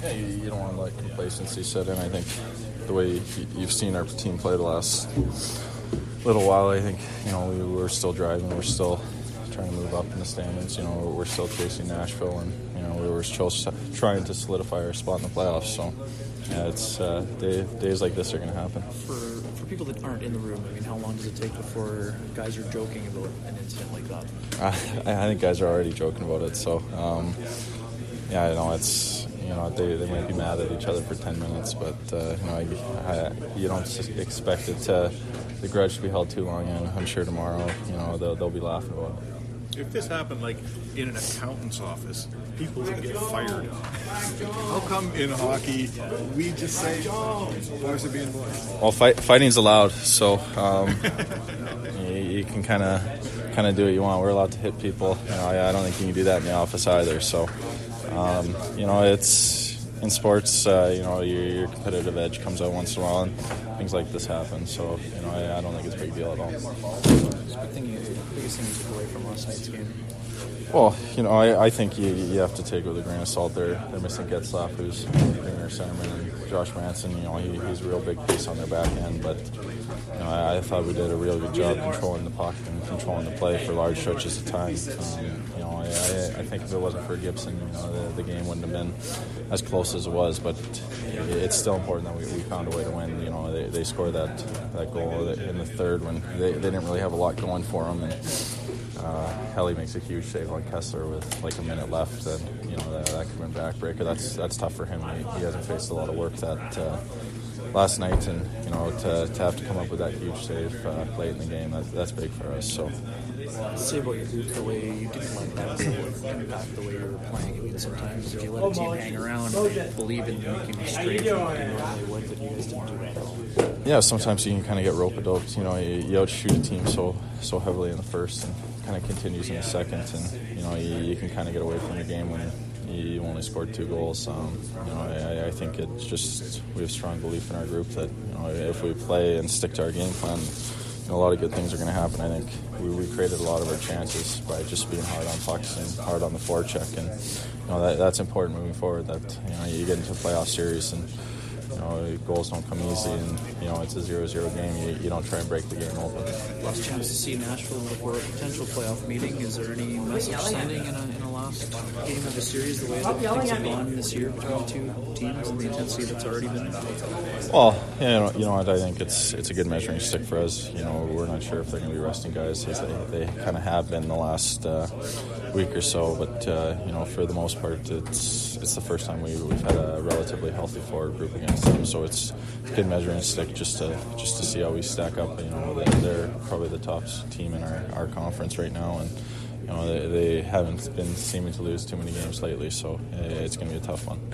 Yeah, you don't want to let complacency set in. I think the way you've seen our team play the last little while, I think, we're still driving. We're still trying to move up in the standings. We're still chasing Nashville, and, we were still trying to solidify our spot in the playoffs. So, yeah, it's days like this are going to happen. For people that aren't in the room, I mean, how long does it take before guys are joking about an incident like that? I think guys are already joking about it. So, yeah, it's they might be mad at each other for 10 minutes, but you don't expect the grudge to be held too long. And I'm sure tomorrow, they'll be laughing about it. If this happened like in an accountant's office, people would get fired. How come in hockey we just say, boys are being boys? Well, fighting's allowed, so you can kind of do what you want. We're allowed to hit people. I don't think you can do that in the office either. So, it's in sports. Your competitive edge comes out once in a while, and things like this happen. So, I don't think it's a big deal at all. Biggest thing you took away from last night's game? Well, I think you have to take it with a grain of salt. They're missing Getzlaf, who's their centerman, and Josh Manson. He's a real big piece on their back end. But I thought we did a real good job controlling the puck and controlling the play for large stretches of time. I think if it wasn't for Gibson, the game wouldn't have been as close as it was. But it's still important that we found a way to win. They scored that goal in the third when they didn't really have a lot going for them. And Helly makes a huge save on Kessler with like a minute left, and that could have been backbreaker. That's tough for him. He hasn't faced a lot of work that last night, and to have to come up with that huge save late in the game, that's big for us. So. Say about your group, the way you didn't let that impact the way you were playing. I mean, sometimes if you let a team hang around and believe in making mistakes, you normally would, but you guys didn't do that at all. Yeah, sometimes you can kind of get rope-a-doped. You outshoot a team so heavily in the first, and kind of continues in the second, and you can kind of get away from your game when you only scored 2 goals. I think it's just we have strong belief in our group that if we play and stick to our game plan, a lot of good things are going to happen. I think we created a lot of our chances by just being hard on pucks and hard on the forecheck, and that's important moving forward. That you get into a playoff series and goals don't come easy, and it's a 0-0 game. You don't try and break the game open. Last chance to see Nashville before a potential playoff meeting. Is there any message sending in a last game of the series, the way that things have gone this year between the two teams and the intensity that's already been? Well, you know what? I think it's a good measuring stick for us. We're not sure if they're going to be resting guys as they kind of have been the last week or so, but for the most part, it's the first time we've had a relatively healthy forward group against them. So it's a good measuring stick just to see how we stack up. They're probably the top team in our conference right now, and they haven't been seeming to lose too many games lately. So it's going to be a tough one.